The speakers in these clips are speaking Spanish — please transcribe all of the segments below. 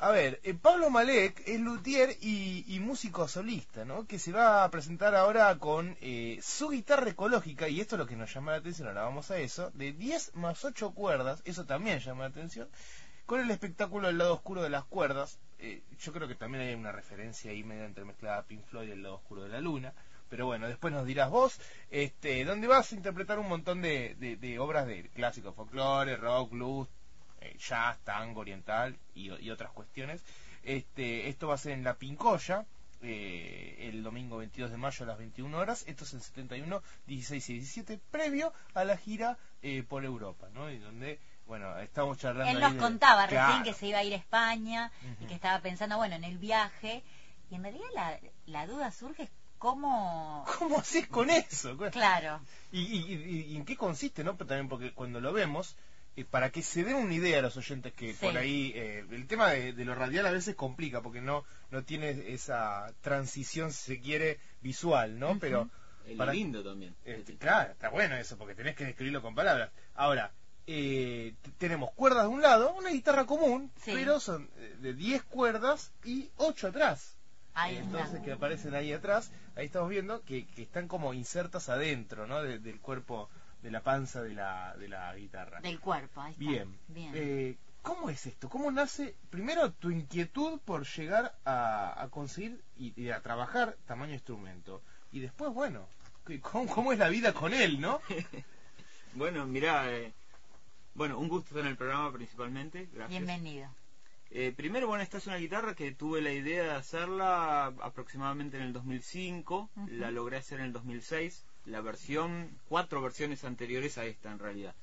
A ver, Pablo Malek es luthier y músico solista, ¿no? Que se va a presentar ahora con su guitarra ecológica, y esto es lo que nos llama la atención, ahora vamos a eso, de 10 más 8 cuerdas, eso también llama la atención, con el espectáculo del lado oscuro de las cuerdas. Yo creo que también hay una referencia ahí medio entremezclada a Pink Floyd y el lado oscuro de la luna, pero bueno, después nos dirás vos, donde vas a interpretar un montón de obras de clásicos, folclore, rock, blues, jazz, tango, oriental y otras cuestiones. Esto va a ser en La Pincoya, el domingo 22 de mayo a las 21 horas. Esto es el 71, 16 y 17, previo a la gira por Europa, ¿no? Y donde, bueno, estamos charlando. Él nos contaba recién claro, que se iba a ir a España y que estaba pensando, bueno, en el viaje. Y en realidad la duda surge, ¿cómo haces con eso? Claro. ¿Y en qué consiste, no? Pero también porque cuando lo vemos, para que se den una idea a los oyentes que sí, por ahí el tema de lo radial a veces complica porque no tiene esa transición, si se quiere, visual, ¿no? Pero es lindo también. Claro, está bueno eso porque tenés que describirlo con palabras. Ahora, tenemos cuerdas de un lado, una guitarra común, sí, pero son de 10 cuerdas y 8 atrás. Entonces, que aparecen ahí atrás, ahí estamos viendo que están como insertas adentro, ¿no? Del cuerpo, de la panza de la guitarra. Del cuerpo, ahí está. Bien. ¿Cómo es esto? ¿Cómo nace, primero, tu inquietud por llegar a conseguir y a trabajar tamaño instrumento? Y después, bueno, ¿cómo es la vida con él, no? Bueno, mirá, un gusto estar en el programa principalmente. Gracias. Bienvenido. Primero, bueno, esta es una guitarra que tuve la idea de hacerla aproximadamente en el 2005, la logré hacer en el 2006, cuatro versiones anteriores a esta en realidad.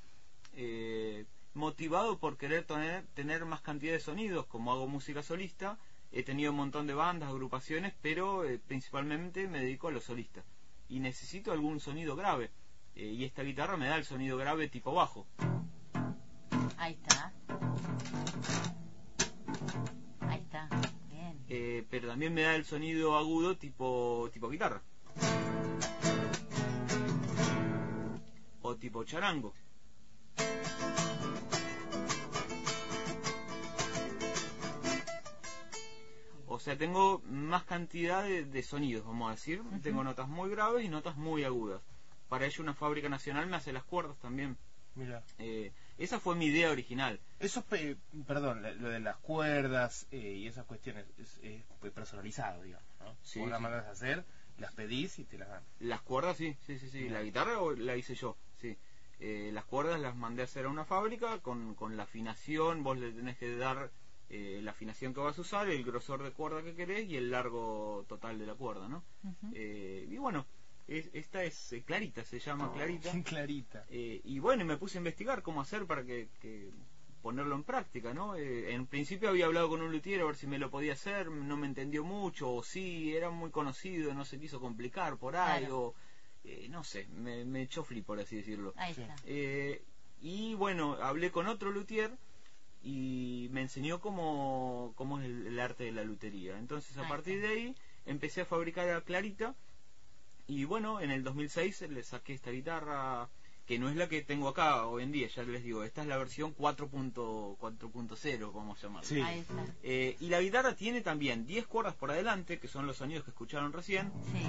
Motivado por querer tener más cantidad de sonidos, como hago música solista, he tenido un montón de bandas, agrupaciones, pero principalmente me dedico a lo solista. Y necesito algún sonido grave, y esta guitarra me da el sonido grave tipo bajo. Ahí está. Ahí está, bien. Pero también me da el sonido agudo tipo guitarra. O tipo charango. O sea, tengo más cantidad de sonidos, vamos a decir. Tengo notas muy graves y notas muy agudas. Para ello una fábrica nacional me hace las cuerdas también. Mira. Esa fue mi idea original. Eso, perdón, lo de las cuerdas y esas cuestiones es personalizado, digamos, ¿no? Sí, vos las sí. mandas a hacer, las pedís y te las dan. Las cuerdas, sí. La guitarra la hice yo, sí. Las cuerdas las mandé a hacer a una fábrica con la afinación. Vos le tenés que dar la afinación que vas a usar, el grosor de cuerda que querés y el largo total de la cuerda, ¿no? Y bueno, esta es Clarita, se llama Clarita. Clarita. Y bueno, me puse a investigar cómo hacer para que ponerlo en práctica, ¿no? En principio había hablado con un luthier a ver si me lo podía hacer, no me entendió mucho, o sí, era muy conocido, no se quiso complicar por algo, no sé, me echó flip, por así decirlo. Ahí está. Y bueno, hablé con otro luthier y me enseñó cómo es el arte de la lutería. Entonces a partir de ahí empecé a fabricar a Clarita. Y bueno, en el 2006 le saqué esta guitarra, que no es la que tengo acá hoy en día, ya les digo, esta es la versión 4.0, vamos a llamarla. Sí. Ahí está. Y la guitarra tiene también 10 cuerdas por adelante, que son los sonidos que escucharon recién. Sí.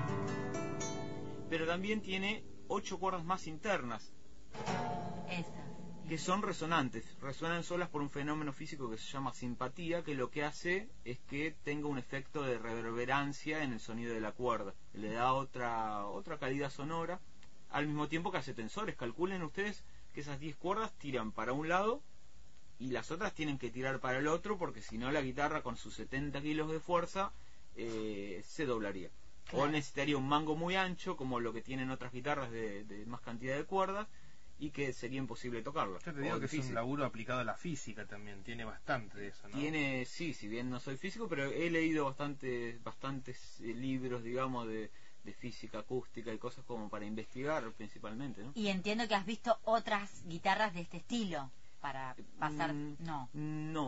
Pero también tiene 8 cuerdas más internas. Esas. Que son resonantes, resuenan solas por un fenómeno físico que se llama simpatía, que lo que hace es que tenga un efecto de reverberancia en el sonido de la cuerda, le da otra calidad sonora, al mismo tiempo que hace tensores. Calculen ustedes que esas 10 cuerdas tiran para un lado y las otras tienen que tirar para el otro, porque si no la guitarra con sus 70 kilos de fuerza se doblaría. Claro. O necesitaría un mango muy ancho, como lo que tienen otras guitarras de más cantidad de cuerdas, y que sería imposible tocarlo. Yo te digo que es un laburo aplicado a la física también, tiene bastante de eso, ¿no? Tiene, sí, si bien no soy físico, pero he leído bastantes libros, digamos, de física acústica y cosas como para investigar principalmente, ¿no? Y entiendo que has visto otras guitarras de este estilo para pasar... No.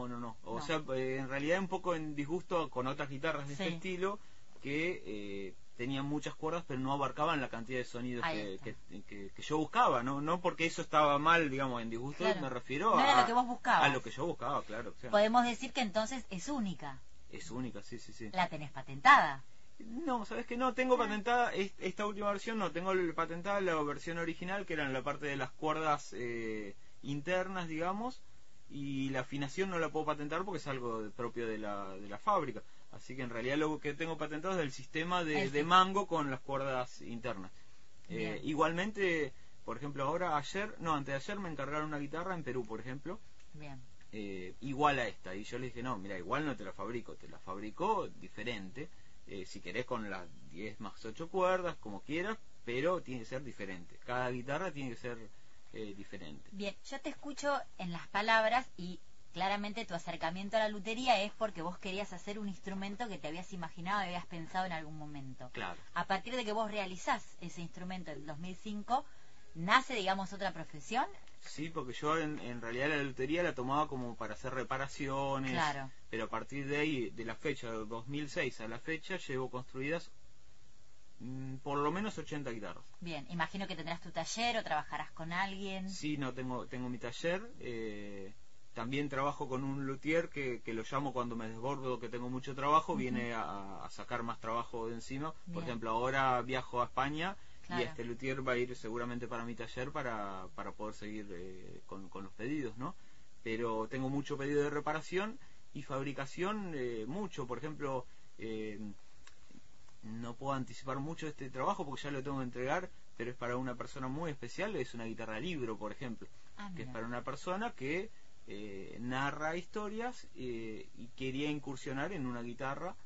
O sea, en realidad un poco en disgusto con otras guitarras de este estilo que tenían muchas cuerdas, pero no abarcaban la cantidad de sonidos Ahí que yo buscaba, no porque eso estaba mal, digamos, en disgusto, Claro. me refiero No era lo que vos buscabas. a lo que yo buscaba, claro. O sea, Podemos decir que entonces es única. es única, sí, sí, sí. La tenés patentada. No, ¿sabes qué? No, tengo patentada esta última versión, no, tengo patentada la versión original, que era en la parte de las cuerdas internas, digamos, y la afinación no la puedo patentar porque es algo propio de la fábrica. Así que en realidad lo que tengo patentado es el sistema de mango con las cuerdas internas. Igualmente, por ejemplo, antes de ayer me encargaron una guitarra en Perú, por ejemplo. Bien. Igual a esta, y yo le dije, no, mira, igual no te la fabrico, te la fabrico diferente, si querés con las 10 más 8 cuerdas, como quieras, pero tiene que ser diferente, cada guitarra tiene que ser diferente. Bien, yo te escucho en las palabras y claramente tu acercamiento a la lutería es porque vos querías hacer un instrumento que te habías imaginado y habías pensado en algún momento. Claro. A partir de que vos realizás ese instrumento en 2005, ¿nace, digamos, otra profesión? Sí, porque yo en realidad la lutería la tomaba como para hacer reparaciones, Claro. pero a partir de ahí, de la fecha de 2006 a la fecha, llevo construidas por lo menos 80 guitarras. Bien, imagino que tendrás tu taller o trabajarás con alguien. Sí, no, tengo mi taller, también trabajo con un luthier que lo llamo cuando me desbordo, que tengo mucho trabajo, viene a sacar más trabajo de encima. Por Bien. ejemplo, ahora viajo a España. Claro. Y este luthier va a ir seguramente para mi taller para poder seguir con los pedidos, ¿no? Pero tengo mucho pedido de reparación y fabricación, mucho. Por ejemplo, no puedo anticipar mucho este trabajo porque ya lo tengo que entregar, pero es para una persona muy especial, es una guitarra libro, por ejemplo, que es para una persona que narra historias y quería incursionar en una guitarra.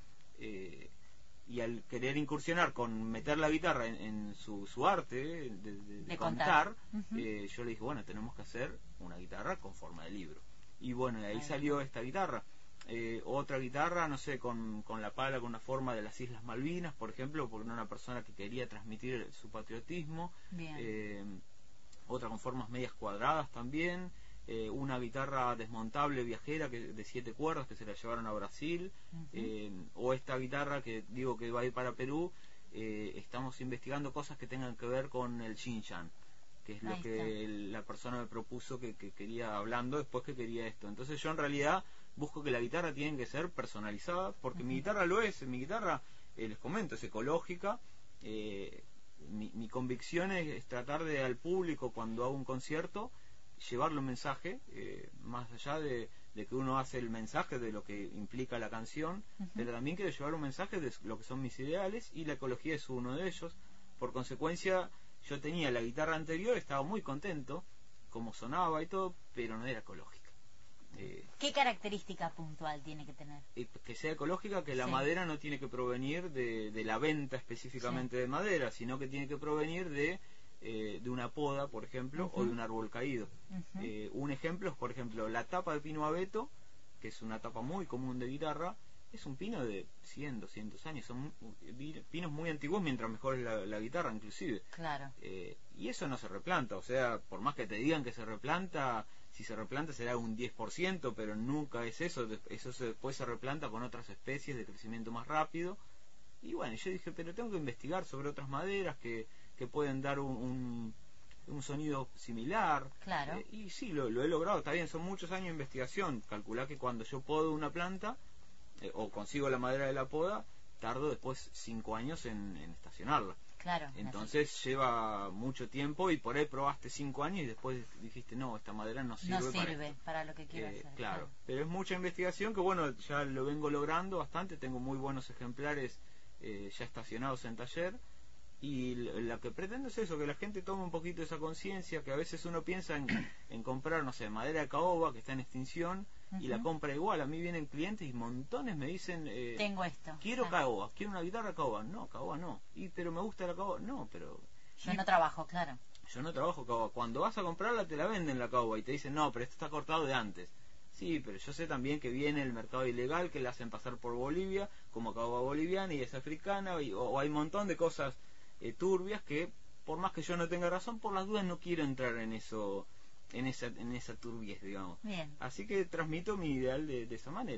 Y al querer incursionar con meter la guitarra en su arte de contar, yo le dije, bueno, tenemos que hacer una guitarra con forma de libro. Y bueno, de ahí salió esta guitarra. Otra guitarra, no sé, con la pala, con una forma de las Islas Malvinas, por ejemplo, porque era una persona que quería transmitir su patriotismo. Otra con formas medias cuadradas también. Una guitarra desmontable viajera de 7 cuerdas que se la llevaron a Brasil, o esta guitarra que digo que va a ir para Perú. Estamos investigando cosas que tengan que ver con el Xinjiang, que es lo que la persona me propuso que quería, hablando después que quería esto. Entonces yo en realidad busco que la guitarra tiene que ser personalizada, porque mi guitarra lo es. Mi guitarra, les comento, es ecológica. Mi convicción es tratar de al público, cuando hago un concierto, llevarle un mensaje, más allá de que uno hace el mensaje de lo que implica la canción, pero también quiero llevar un mensaje de lo que son mis ideales, y la ecología es uno de ellos. Por consecuencia, yo tenía la guitarra anterior, estaba muy contento como sonaba y todo, pero no era ecológica. ¿Qué característica puntual tiene que tener? Que sea ecológica, que la madera no tiene que provenir de la venta específicamente de madera, sino que tiene que provenir de una poda, por ejemplo, o de un árbol caído. Un ejemplo es, por ejemplo, la tapa de pino abeto, que es una tapa muy común de guitarra. Es un pino de 100, 200 años, son pinos muy antiguos, mientras mejor es la guitarra, inclusive. Claro. Y eso no se replanta, o sea, por más que te digan que se replanta, si se replanta será un 10%, pero nunca es eso. Eso después se replanta con otras especies de crecimiento más rápido. Y bueno, yo dije, pero tengo que investigar sobre otras maderas que pueden dar un sonido similar. Claro. Y sí, lo he logrado. Está bien, son muchos años de investigación. Calculá que cuando yo podo una planta o consigo la madera de la poda, tardo después 5 años en estacionarla. Claro. Entonces lleva mucho tiempo, y por ahí probaste 5 años y después dijiste, no, esta madera no sirve para lo que quiero hacer. Claro, pero es mucha investigación que, bueno, ya lo vengo logrando bastante. Tengo muy buenos ejemplares ya estacionados en taller. Y lo que pretendo es eso, que la gente tome un poquito esa conciencia, que a veces uno piensa en comprar, no sé, madera de caoba, que está en extinción, y la compra igual. A mí vienen clientes y montones me dicen, tengo esto. Quiero caoba, quiero una guitarra caoba. No, caoba no. Pero me gusta la caoba. No, pero... Yo no trabajo, claro. Yo no trabajo caoba. Cuando vas a comprarla te la venden la caoba y te dicen, no, pero esto está cortado de antes. Sí, pero yo sé también que viene el mercado ilegal, que la hacen pasar por Bolivia como caoba boliviana y es africana, o hay un montón de cosas turbias que, por más que yo no tenga razón, por las dudas no quiero entrar en eso, en esa turbiez, digamos. Bien. Así que transmito mi ideal de esa manera, ¿no?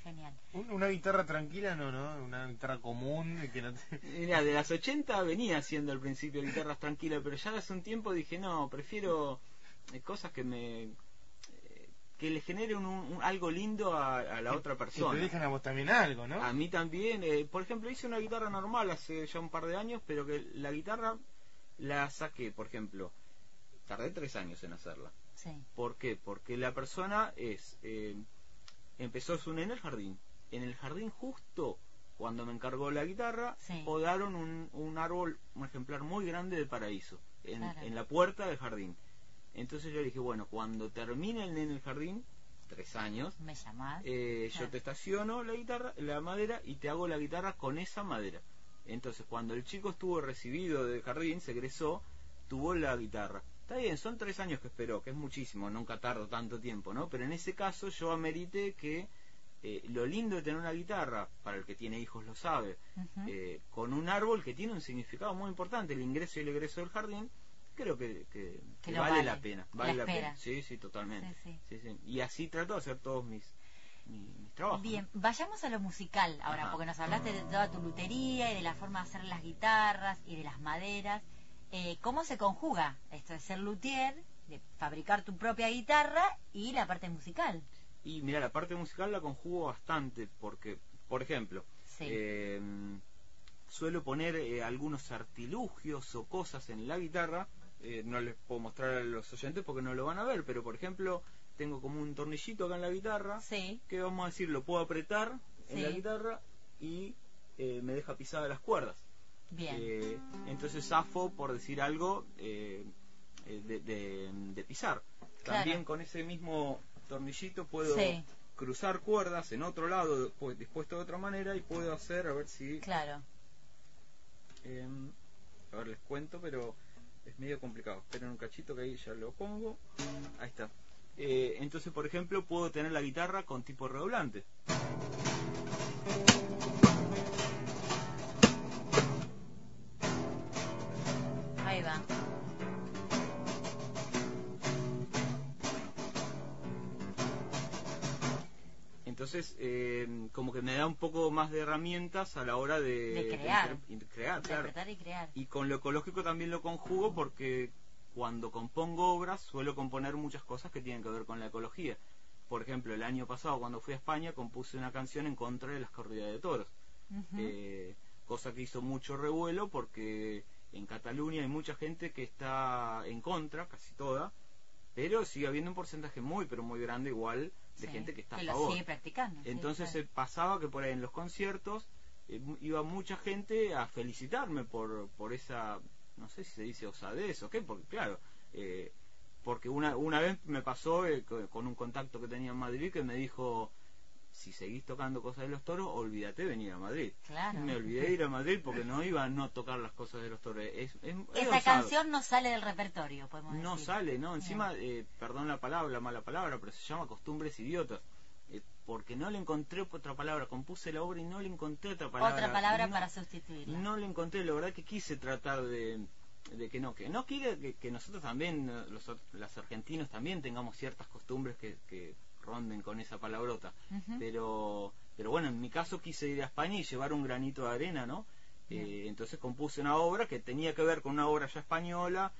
Genial. Una guitarra tranquila no, una guitarra común que no te... Mira, de las 80 venía haciendo al principio guitarras tranquilas, pero ya hace un tiempo dije, no, prefiero cosas que le generen algo lindo a la otra persona. Que te dejan a vos también algo, ¿no? A mí también. Por ejemplo, hice una guitarra normal hace ya un par de años, pero que la guitarra la saqué, por ejemplo, tardé 3 años en hacerla. Sí. ¿Por qué? Porque la persona empezó en el jardín. En el jardín justo cuando me encargó la guitarra, Sí. podaron un árbol, un ejemplar muy grande de paraíso, Claro. en la puerta del jardín. Entonces yo dije, bueno, cuando termine el nene el jardín, 3 años, ¿Me llamás? yo te estaciono la guitarra, la madera, y te hago la guitarra con esa madera. Entonces cuando el chico estuvo recibido del jardín, se egresó, tuvo la guitarra. Está bien, son 3 años que esperó, que es muchísimo, nunca tardo tanto tiempo, ¿no? Pero en ese caso yo amerité que lo lindo de tener una guitarra, para el que tiene hijos lo sabe, Ujú. con un árbol que tiene un significado muy importante, el ingreso y el egreso del jardín, creo que lo vale la pena. Vale la espera. pena. Sí, sí, totalmente. Sí, Sí, sí. Y así trato de hacer todos mis trabajos. Bien, vayamos a lo musical ahora, Ajá. porque nos hablaste de toda tu lutería y de la forma de hacer las guitarras y de las maderas. ¿Cómo se conjuga esto de ser luthier, de fabricar tu propia guitarra y la parte musical? Y mira, la parte musical la conjugo bastante, porque, por ejemplo, Sí. suelo poner algunos artilugios o cosas en la guitarra. No les puedo mostrar a los oyentes porque no lo van a ver, pero por ejemplo tengo como un tornillito acá en la guitarra, Sí. que vamos a decir lo puedo apretar en Sí. la guitarra y me deja pisadas las cuerdas. Bien. Entonces zafo, por decir algo, de pisar. Claro. También con ese mismo tornillito puedo Sí. cruzar cuerdas en otro lado dispuesto de otra manera, y puedo hacer, a ver si Claro. a ver, les cuento, pero es medio complicado. Esperen un cachito que ahí ya lo pongo. Ahí está. Entonces, por ejemplo, puedo tener la guitarra con tipo redoblante. Ahí va. Entonces, como que me da un poco más de herramientas a la hora De crear. crear, claro. Interpretar y crear. Y con lo ecológico también lo conjugo, porque cuando compongo obras suelo componer muchas cosas que tienen que ver con la ecología. Por ejemplo, el año pasado cuando fui a España compuse una canción en contra de las corridas de toros. Ujú. Cosa que hizo mucho revuelo porque en Cataluña hay mucha gente que está en contra, casi toda, pero sigue habiendo un porcentaje muy, pero muy grande igual de Sí, gente que está a que lo favor. sigue practicando. Sí, Entonces claro. pasaba que por ahí en los conciertos iba mucha gente a felicitarme por esa, no sé si se dice osadez o qué, porque claro, porque una vez me pasó con un contacto que tenía en Madrid, que me dijo: si seguís tocando cosas de los toros, olvídate de venir a Madrid. Claro. Me olvidé de ir a Madrid porque no iba a no tocar las cosas de los toros. Es Esa osado. canción no sale del repertorio, podemos No decir. sale, ¿no? Encima, perdón la palabra, mala palabra, pero se llama costumbres idiotas. Porque no le encontré otra palabra. Compuse la obra y no le encontré otra palabra. Otra palabra No, para sustituirla. no le encontré. La verdad que quise tratar de que no quiere que nosotros también, los argentinos también tengamos ciertas costumbres que ronden con esa palabrota. Ujú. Pero bueno, en mi caso quise ir a España y llevar un granito de arena, ¿no? Entonces compuse una obra que tenía que ver con una obra ya española.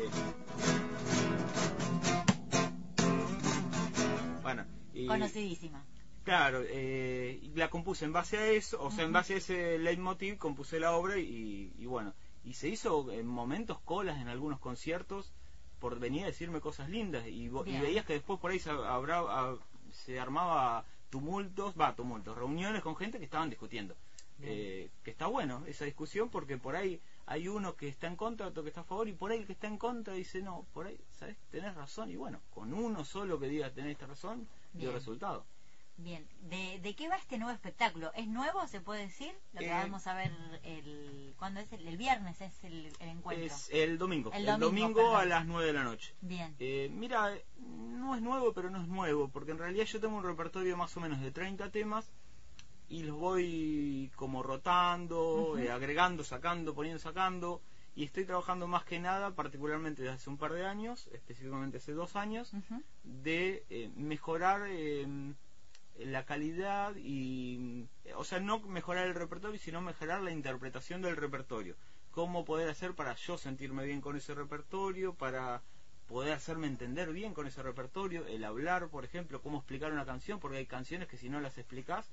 Bueno, Conocidísima. claro, y la compuse en base a eso, o sea, en base a ese leitmotiv compuse la obra, y bueno, y se hizo en momentos colas en algunos conciertos por venir a decirme cosas lindas, y Bien. veías que después por ahí se armaba tumultos, reuniones con gente que estaban discutiendo. Que está bueno esa discusión, porque por ahí hay uno que está en contra, otro que está a favor, y por ahí el que está en contra dice: no, por ahí, ¿sabes? Tenés razón. Y bueno, con uno solo que diga tenés esta razón, dio Bien. resultado. Bien, ¿de qué va este nuevo espectáculo? ¿Es nuevo, se puede decir? Lo que vamos a ver ¿cuándo es? El viernes es el encuentro. Es el domingo. El El domingo, domingo a perdón. las 9 de la noche. Bien. Mira, no es nuevo, pero no es nuevo, porque en realidad yo tengo un repertorio más o menos de 30 temas, y los voy como rotando, Ujú. agregando, sacando, poniendo, sacando, y estoy trabajando más que nada, particularmente desde hace un par de años, específicamente hace 2 años, Ujú. de mejorar la calidad y, o sea, no mejorar el repertorio, sino mejorar la interpretación del repertorio. Cómo poder hacer para yo sentirme bien con ese repertorio, para poder hacerme entender bien con ese repertorio, el hablar, por ejemplo, cómo explicar una canción, porque hay canciones que si no las explicás,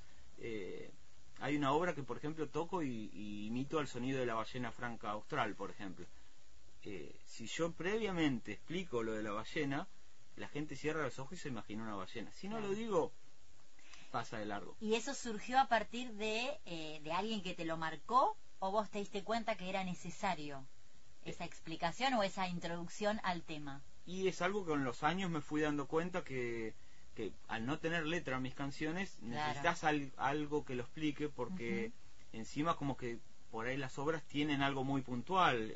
hay una obra que, por ejemplo, toco y imito al sonido de la ballena franca austral, por ejemplo. Si yo previamente explico lo de la ballena, la gente cierra los ojos y se imagina una ballena. Si no lo digo, pasa de largo. ¿Y eso surgió a partir de alguien que te lo marcó, o vos te diste cuenta que era necesario esa explicación o esa introducción al tema? Y es algo que con los años me fui dando cuenta que al no tener letra en mis canciones, necesitas algo que lo explique, porque encima como que por ahí las obras tienen algo muy puntual,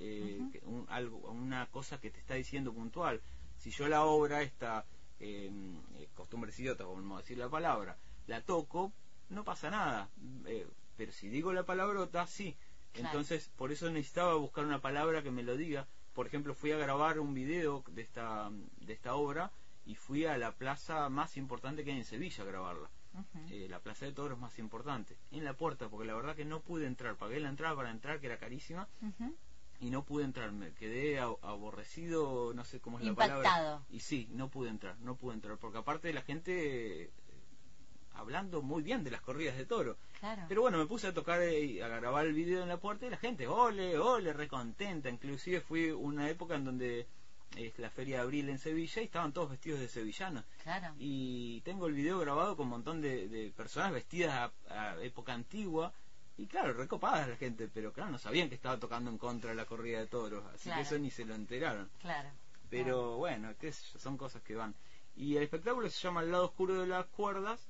una cosa que te está diciendo puntual. Si yo la obra esta, costumbres idiotas, vamos a decir la palabra, la toco, no pasa nada, pero si digo la palabrota, sí. Claro. Entonces, por eso necesitaba buscar una palabra que me lo diga. Por ejemplo, fui a grabar un video de esta obra y fui a la plaza más importante que hay en Sevilla a grabarla. La plaza de toros más importante, en la puerta, porque la verdad que no pude entrar. Pagué la entrada para entrar, que era carísima, y no pude entrar. Me quedé aborrecido, no sé cómo es la palabra. Y sí, no pude entrar, porque aparte la gente hablando muy bien de las corridas de toro. Claro. Pero bueno, me puse a tocar y a grabar el video en la puerta y la gente, ole, ole, recontenta. Inclusive fui una época en donde es la Feria de Abril en Sevilla y estaban todos vestidos de sevillanos. Claro. Y tengo el video grabado con un montón de personas vestidas a época antigua. Y claro, recopadas la gente, pero claro, no sabían que estaba tocando en contra de la corrida de toros, así que eso ni se lo enteraron. Claro. Pero bueno, son cosas que van. Y el espectáculo se llama El lado oscuro de las cuerdas,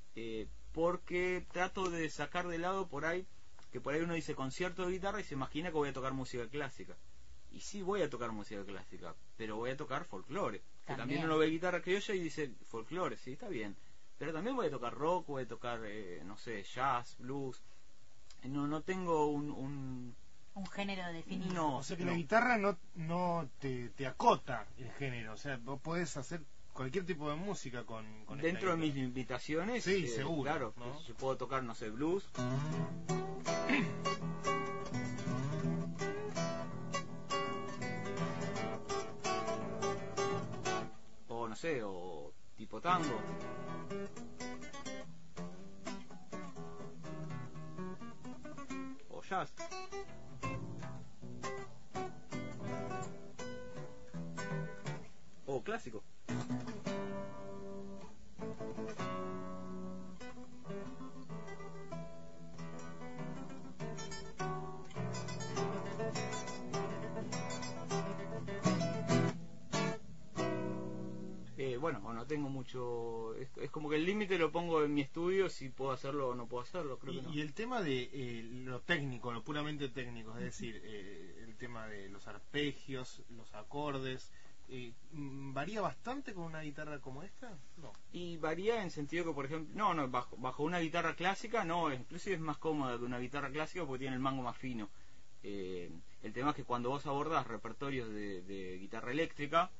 porque trato de sacar de lado por ahí, que por ahí uno dice concierto de guitarra y se imagina que voy a tocar música clásica. Y sí voy a tocar música clásica, pero voy a tocar folclore. Que también uno ve guitarra criolla y dice folclore, sí, está bien. Pero también voy a tocar rock, voy a tocar, no sé, jazz, blues. No tengo un género definido. No, o sea que la guitarra no te acota el género. O sea, vos podés hacer cualquier tipo de música con dentro de mis limitaciones. Sí, seguro. Claro, ¿no? Yo puedo tocar, no sé, blues. O no sé, o tipo tango. O jazz. O clásico. Bueno, o no tengo mucho, es como que el límite lo pongo en mi estudio, si puedo hacerlo o no puedo hacerlo, creo que no. Y el tema de lo técnico, lo puramente técnico, es decir, el tema de los arpegios, los acordes, ¿varía bastante con una guitarra como esta? No. Y varía en sentido que, por ejemplo, bajo una guitarra clásica, no, inclusive es más cómoda que una guitarra clásica porque tiene el mango más fino. El tema es que cuando vos abordás repertorios de guitarra eléctrica,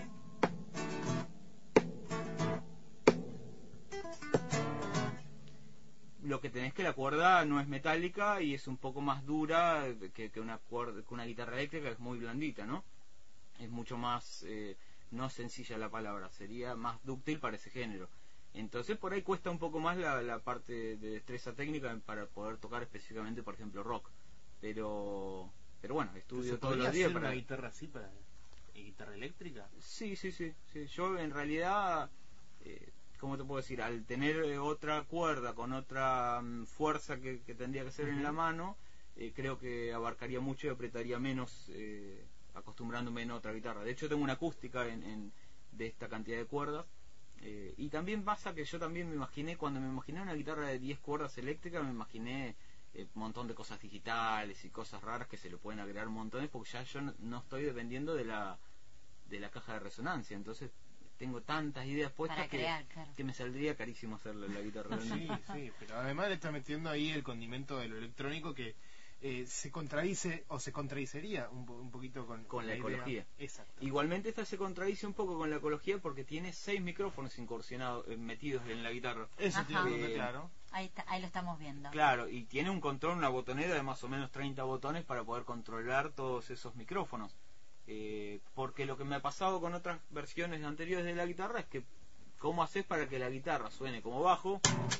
lo que tenés que la cuerda no es metálica y es un poco más dura que una guitarra eléctrica, que es muy blandita, ¿no? Es mucho más, no sencilla la palabra, sería más dúctil para ese género. Entonces por ahí cuesta un poco más la parte de destreza técnica para poder tocar específicamente, por ejemplo, rock. Pero bueno, estudio todos los días para... ¿Una guitarra así para guitarra eléctrica? Sí. Yo en realidad... ¿cómo te puedo decir? Al tener otra cuerda con otra fuerza que tendría que ser en la mano, creo que abarcaría mucho y apretaría menos, acostumbrándome en otra guitarra. De hecho tengo una acústica de esta cantidad de cuerdas, y también pasa que yo también me imaginé, cuando me imaginé una guitarra de 10 cuerdas eléctricas, me imaginé un montón de cosas digitales y cosas raras que se le pueden agregar montones, porque ya yo no estoy dependiendo de la caja de resonancia. Entonces tengo tantas ideas puestas que me saldría carísimo hacer la guitarra. Sí, pero además le está metiendo ahí el condimento de lo electrónico, que se contradice o se contradicería un poquito con la idea. ecología. Exacto. Igualmente esta se contradice un poco con la ecología porque tiene 6 micrófonos incursionados, metidos en la guitarra. Eso Ajá. tiene claro. Ahí lo estamos viendo. Claro, y tiene un control, una botonera de más o menos 30 botones para poder controlar todos esos micrófonos. Porque lo que me ha pasado con otras versiones anteriores de la guitarra es que ¿cómo haces para que la guitarra suene como bajo?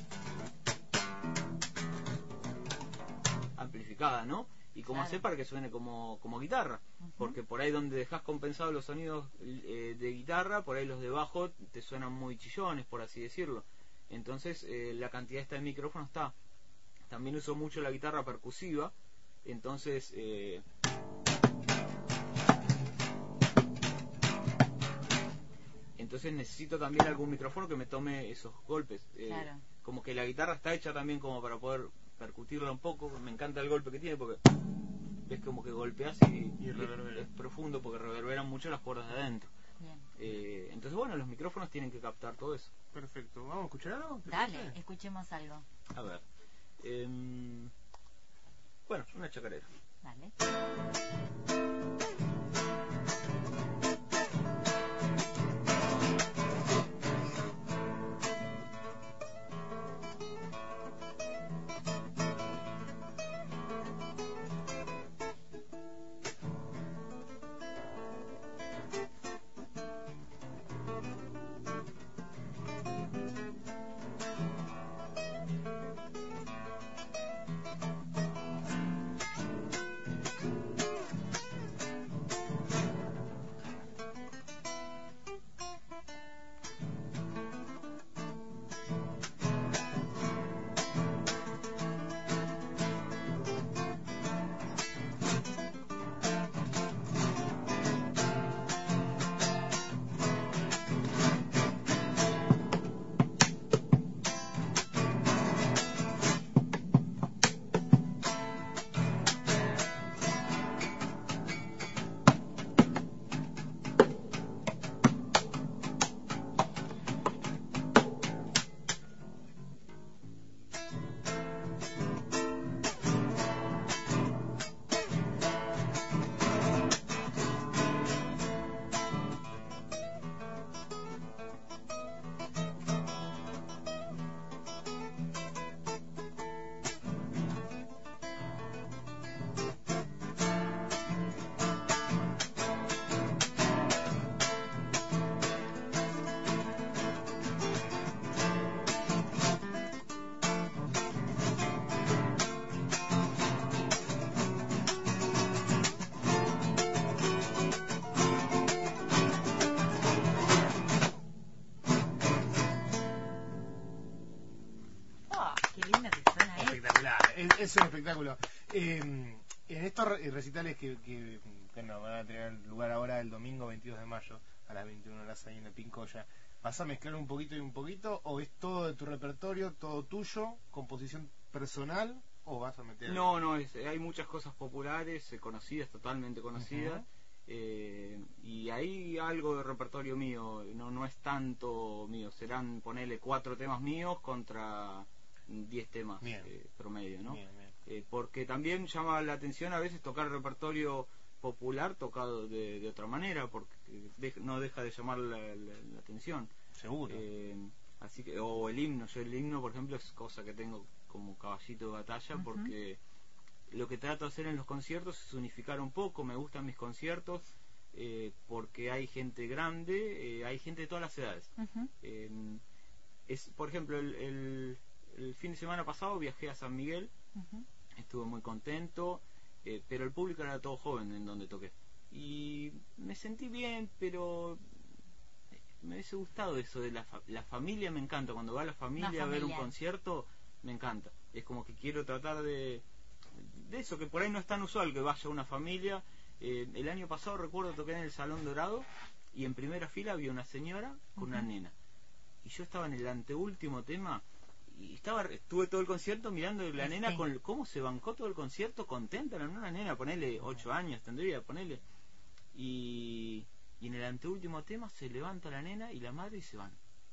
Amplificada, ¿no? Y cómo Claro. hacer para que suene como guitarra. Porque por ahí donde dejas compensados los sonidos de guitarra, por ahí los de bajo te suenan muy chillones, por así decirlo. Entonces la cantidad esta de micrófono está. También uso mucho la guitarra percusiva, entonces necesito también algún micrófono que me tome esos golpes. Claro. Como que la guitarra está hecha también como para poder percutirla un poco. Me encanta el golpe que tiene porque ves como que golpeas y reverbera. es profundo porque reverberan mucho las cuerdas de adentro. Bien. Entonces bueno, los micrófonos tienen que captar todo eso. Perfecto. ¿Vamos a escuchar algo? ¿Te Dale, parece? escuchemos algo. A ver. Bueno, una chacarera. Dale. Es un espectáculo. En estos recitales que bueno, van a tener lugar ahora el domingo 22 de mayo a las 21 horas ahí en el Pincoya, ¿vas a mezclar un poquito y un poquito o es todo de tu repertorio, todo tuyo, composición personal o vas a meter? No, hay muchas cosas populares, conocidas, totalmente conocidas. Y hay algo de repertorio mío, no es tanto mío, serán, ponerle 4 temas míos contra 10 temas promedio, ¿no? Bien. Porque también llama la atención a veces tocar repertorio popular tocado de otra manera, porque no deja de llamar la atención. Seguro. Así que, o el himno, yo el himno, por ejemplo, es cosa que tengo como caballito de batalla, porque lo que trato de hacer en los conciertos es unificar un poco. Me gustan mis conciertos porque hay gente grande, hay gente de todas las edades. Por ejemplo, el fin de semana pasado viajé a San Miguel, estuve muy contento, pero el público era todo joven en donde toqué. Y me sentí bien, pero me hubiese gustado eso de la familia. Me encanta, cuando va la familia a ver un concierto, me encanta. Es como que quiero tratar de eso, que por ahí no es tan usual que vaya una familia. El año pasado recuerdo toqué en el Salón Dorado y en primera fila había una señora con una nena. Y yo estaba en el anteúltimo tema y estuve todo el concierto mirando la nena con cómo se bancó todo el concierto, contenta, no una nena, ponele 8 años tendría, ponele. Y en el anteúltimo tema se levanta la nena y la madre y se van.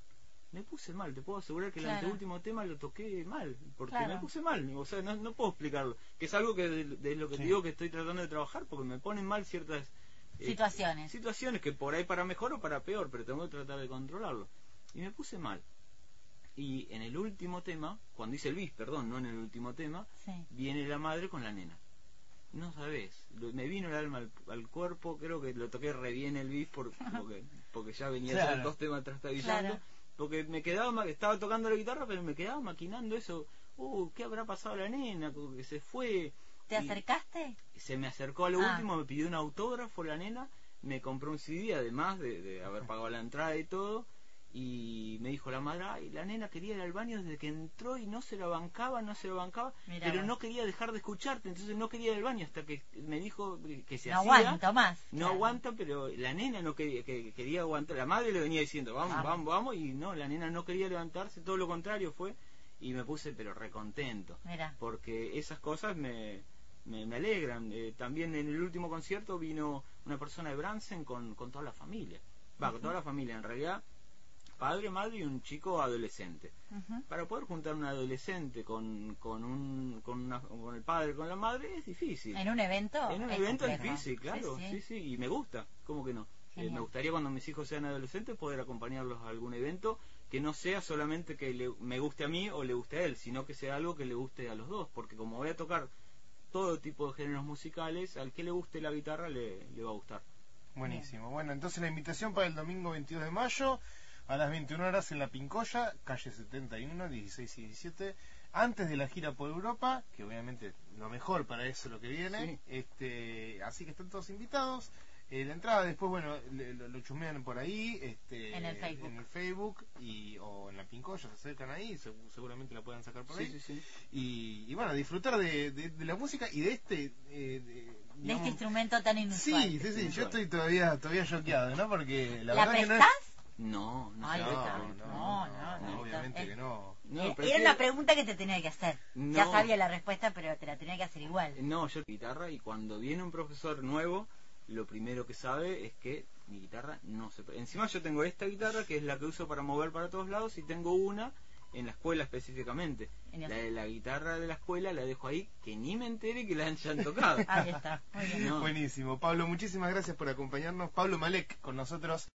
me puse mal, te puedo asegurar que el Claro. anteúltimo tema lo toqué mal, porque Claro. me puse mal, o sea, no puedo explicarlo, que es algo que de lo que Sí. digo que estoy tratando de trabajar, porque me ponen mal ciertas Situaciones. que por ahí para mejor o para peor, pero tengo que tratar de controlarlo. Y me puse mal. Y en el último tema, cuando hice el bis, perdón, no en el último tema, Sí. viene la madre con la nena. No sabés, me vino el alma al cuerpo, creo que lo toqué re bien el bis porque ya venía Claro. ya 2 temas trastabillando, Claro. porque me quedaba, estaba tocando la guitarra, pero me quedaba maquinando eso, ¿qué habrá pasado a la nena? Como que se fue. ¿Te Y acercaste? se me acercó a lo Ah. último, me pidió un autógrafo la nena, me compró un CD además de haber pagado la entrada y todo, y me dijo la madre, ay, la nena quería ir al baño desde que entró y no se la bancaba, Mirá pero vos. no quería dejar de escucharte, entonces no quería ir al baño hasta que me dijo que se No hacía. aguanto más. No Claro. aguanta, pero la nena no quería, que quería aguantar. La madre le venía diciendo, vamos, y no, la nena no quería levantarse, todo lo contrario fue, y me puse pero recontento, Mirá. porque esas cosas me alegran. También en el último concierto vino una persona de Bransen con toda la familia, con toda la familia, en realidad, padre, madre y un chico adolescente. Ujú. Para poder juntar un adolescente con el padre, con la madre, es difícil. En un evento. En un es evento es complejo. difícil, claro, sí, y me gusta, ¿cómo que no? Genial. Me gustaría cuando mis hijos sean adolescentes poder acompañarlos a algún evento que no sea solamente que me guste a mí o le guste a él, sino que sea algo que le guste a los dos, porque como voy a tocar todo tipo de géneros musicales, al que le guste la guitarra le va a gustar. Buenísimo. Bueno, entonces la invitación para el domingo 22 de mayo a las 21 horas en La Pincoya, calle 71, 16 y 17, antes de la gira por Europa, que obviamente lo mejor para eso es lo que viene. Así que están todos invitados. La entrada después, bueno, lo chusmean por ahí, En el Facebook. o en La Pincoya, se acercan ahí, seguramente la puedan sacar por Sí, ahí. sí, sí. Y bueno, disfrutar de la música y de De digamos, este instrumento tan inusual. Sí, yo estoy todavía choqueado, ¿no? Porque la ¿La verdad que no es... prestás? No Ay, sé. está. No, obviamente que no. No, Era prefiero- una pregunta que te tenía que hacer. No. Ya sabía la respuesta, pero te la tenía que hacer igual. No, yo guitarra, y cuando viene un profesor nuevo, lo primero que sabe es que mi guitarra no se... Encima yo tengo esta guitarra que es la que uso para mover para todos lados, y tengo una en la escuela específicamente. La guitarra de la escuela la dejo ahí, que ni me entere que la hayan tocado. Ahí está. Muy bien. No. Buenísimo. Pablo, muchísimas gracias por acompañarnos. Pablo Malek con nosotros.